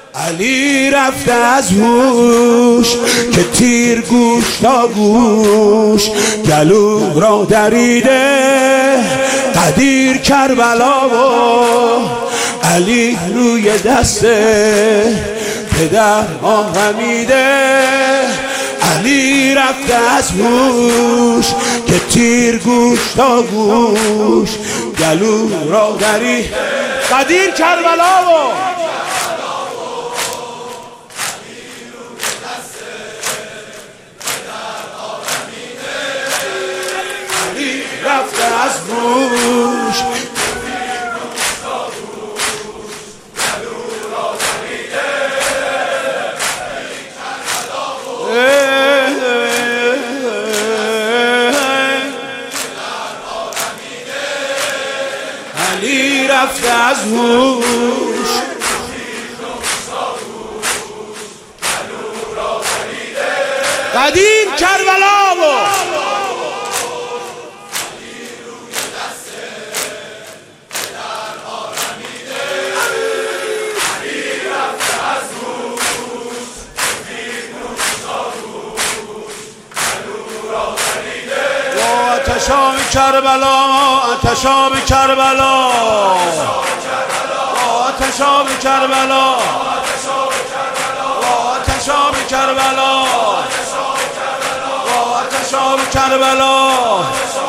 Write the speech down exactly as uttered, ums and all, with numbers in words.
علی رفته از هوش که تیر گوش تا گوش گلو را دریده قدیر کربلا و علی روی دست پدر آرمیده. علی رفته از هوش که تیر گوش تا گوش گلو را دریده قدیر کربلا و رفته از روش علی رفته از روش قدیم کربلا و آتشاب کربلا آتشاب کربلا آتشاب کربلا آتشاب کربلا آتشاب کربلا